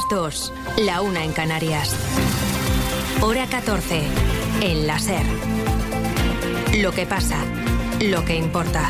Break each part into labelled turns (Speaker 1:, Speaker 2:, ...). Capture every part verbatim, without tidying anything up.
Speaker 1: dos, la una en Canarias. Hora catorce, en la SER. Lo que pasa, lo que importa.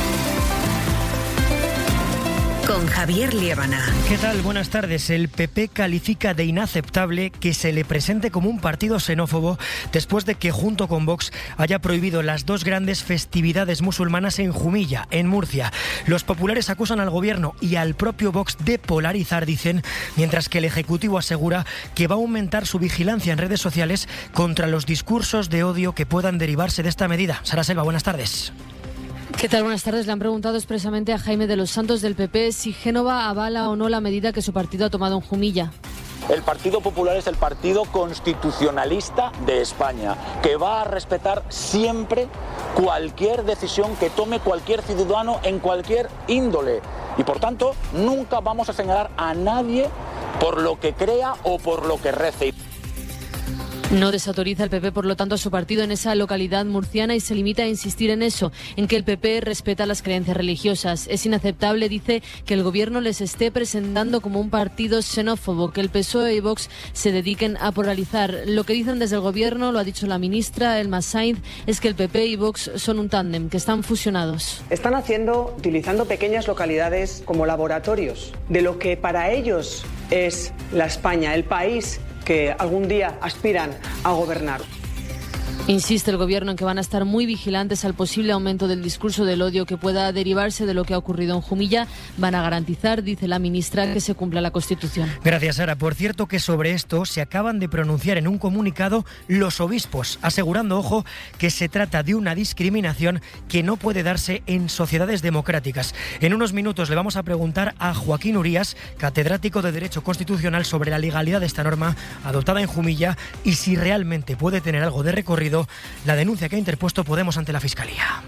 Speaker 1: Con Javier Liébana.
Speaker 2: ¿Qué tal? Buenas tardes. El P P califica de inaceptable que se le presente como un partido xenófobo después de que junto con Vox haya prohibido las dos grandes festividades musulmanas en Jumilla, en Murcia. Los populares acusan al gobierno y al propio Vox de polarizar, dicen, mientras que el Ejecutivo asegura que va a aumentar su vigilancia en redes sociales contra los discursos de odio que puedan derivarse de esta medida. Sara Selva, buenas tardes.
Speaker 3: ¿Qué tal? Buenas tardes. Le han preguntado expresamente a Jaime de los Santos del P P si Génova avala o no la medida que su partido ha tomado en Jumilla.
Speaker 4: El Partido Popular es el partido constitucionalista de España, que va a respetar siempre cualquier decisión que tome cualquier ciudadano en cualquier índole. Y por tanto, nunca vamos a señalar a nadie por lo que crea o por lo que rece.
Speaker 3: No desautoriza el P P, por lo tanto, a su partido en esa localidad murciana y se limita a insistir en eso, en que el P P respeta las creencias religiosas. Es inaceptable, dice, que el gobierno les esté presentando como un partido xenófobo, que el P S O E y Vox se dediquen a polarizar. Lo que dicen desde el gobierno, lo ha dicho la ministra Elma Sainz, es que el P P y Vox son un tándem, que están fusionados.
Speaker 5: Están haciendo, utilizando pequeñas localidades como laboratorios de lo que para ellos es la España, el país que algún día aspiran a gobernar.
Speaker 3: Insiste el gobierno en que van a estar muy vigilantes al posible aumento del discurso del odio que pueda derivarse de lo que ha ocurrido en Jumilla. Van a garantizar, dice la ministra, que se cumpla la Constitución.
Speaker 2: Gracias, Sara. Por cierto que sobre esto se acaban de pronunciar en un comunicado los obispos, asegurando, ojo, que se trata de una discriminación que no puede darse en sociedades democráticas. En unos minutos le vamos a preguntar a Joaquín Urías, catedrático de Derecho Constitucional, sobre la legalidad de esta norma adoptada en Jumilla y si realmente puede tener algo de recorrido la denuncia que ha interpuesto Podemos ante la Fiscalía.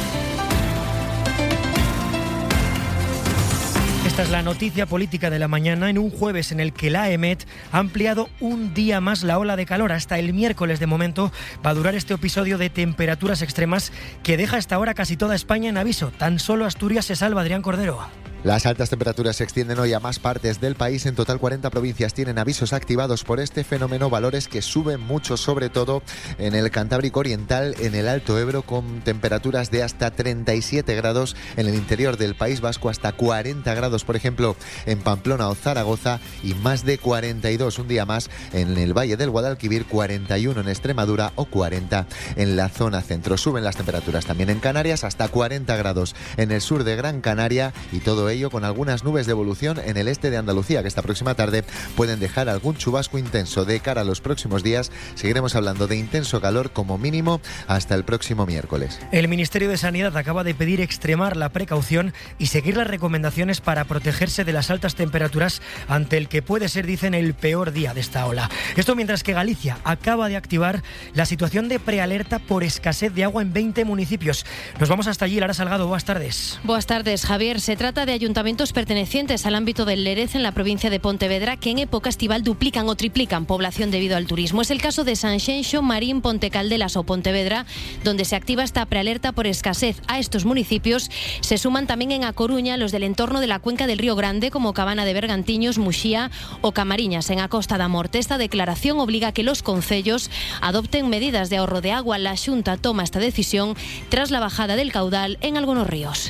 Speaker 2: Esta es la noticia política de la mañana en un jueves en el que la EMET ha ampliado un día más la ola de calor. Hasta el miércoles de momento va a durar este episodio de temperaturas extremas que deja hasta ahora casi toda España en aviso. Tan solo Asturias se salva. Adrián Cordero.
Speaker 6: Las altas temperaturas se extienden hoy a más partes del país. En total, cuarenta provincias tienen avisos activados por este fenómeno, valores que suben mucho, sobre todo en el Cantábrico Oriental, en el Alto Ebro, con temperaturas de hasta treinta y siete grados, en el interior del País Vasco hasta cuarenta grados, por ejemplo, en Pamplona o Zaragoza, y más de cuarenta y dos un día más en el Valle del Guadalquivir, cuarenta y uno en Extremadura o cuarenta en la zona centro. Suben las temperaturas también en Canarias, hasta cuarenta grados en el sur de Gran Canaria, y todo ello con algunas nubes de evolución en el este de Andalucía, que esta próxima tarde pueden dejar algún chubasco intenso. De cara a los próximos días seguiremos hablando de intenso calor como mínimo hasta el próximo miércoles.
Speaker 2: El Ministerio de Sanidad acaba de pedir extremar la precaución y seguir las recomendaciones para protegerse de las altas temperaturas ante el que puede ser, dicen, el peor día de esta ola. Esto mientras que Galicia acaba de activar la situación de prealerta por escasez de agua en veinte municipios. Nos vamos hasta allí. Lara Salgado, buenas tardes.
Speaker 7: Buenas tardes, Javier. Se trata de ayuntamientos pertenecientes al ámbito del Lérez en la provincia de Pontevedra que en época estival duplican o triplican población debido al turismo. Es el caso de Sanxenxo, Marín, Ponte Caldelas o Pontevedra, donde se activa esta prealerta por escasez. A estos municipios se suman también en A Coruña los del entorno de la cuenca del Río Grande, como Cabana de Bergantiños, Muxía o Camariñas, en a Costa da Morte. Esta declaración obliga a que los concellos adopten medidas de ahorro de agua. La Xunta toma esta decisión tras la bajada del caudal en algunos ríos.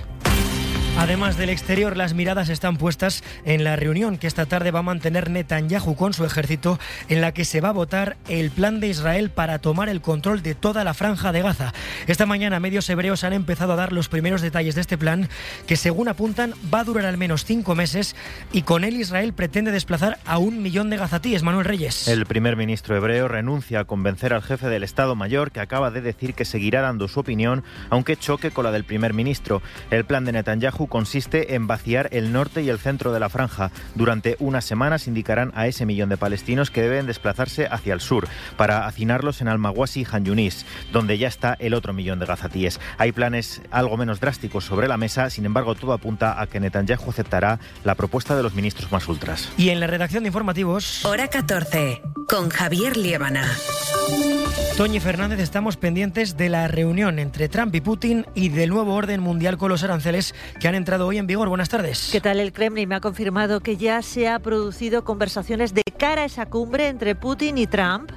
Speaker 2: Además del exterior, las miradas están puestas en la reunión que esta tarde va a mantener Netanyahu con su ejército, en la que se va a votar el plan de Israel para tomar el control de toda la franja de Gaza. Esta mañana medios hebreos han empezado a dar los primeros detalles de este plan, que según apuntan va a durar al menos cinco meses y con él Israel pretende desplazar a un millón de gazatíes. Manuel Reyes.
Speaker 8: El primer ministro hebreo renuncia a convencer al jefe del Estado Mayor, que acaba de decir que seguirá dando su opinión, aunque choque con la del primer ministro. El plan de Netanyahu consiste en vaciar el norte y el centro de la franja. Durante unas semanas indicarán a ese millón de palestinos que deben desplazarse hacia el sur para hacinarlos en Al-Mawasi y Han Yunis, donde ya está el otro millón de gazatíes. Hay planes algo menos drásticos sobre la mesa, sin embargo todo apunta a que Netanyahu aceptará la propuesta de los ministros más ultras.
Speaker 2: Y en la redacción de informativos...
Speaker 1: Hora catorce, con Javier Liébana.
Speaker 2: Toñi Fernández, estamos pendientes de la reunión entre Trump y Putin y del nuevo orden mundial con los aranceles que han entrado hoy en vigor. Buenas tardes.
Speaker 9: ¿Qué tal? El Kremlin me ha confirmado que ya se ha producido conversaciones de cara a esa cumbre entre Putin y Trump.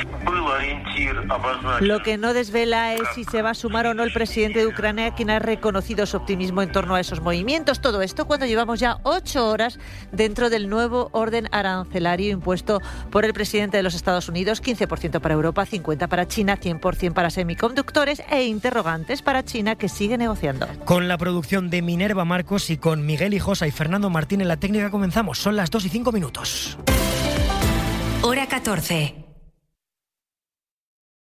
Speaker 9: Lo que no desvela es si se va a sumar o no el presidente de Ucrania, quien ha reconocido su optimismo en torno a esos movimientos. Todo esto cuando llevamos ya ocho horas dentro del nuevo orden arancelario impuesto por el presidente de los Estados Unidos, quince por ciento para Europa, cincuenta por ciento para China, cien por ciento para semiconductores e interrogantes para China, que sigue negociando.
Speaker 2: Con la producción de Minerva Marcos y con Miguel Hijosa y Fernando Martín en la técnica comenzamos. Son las dos y cinco minutos.
Speaker 1: Hora catorce.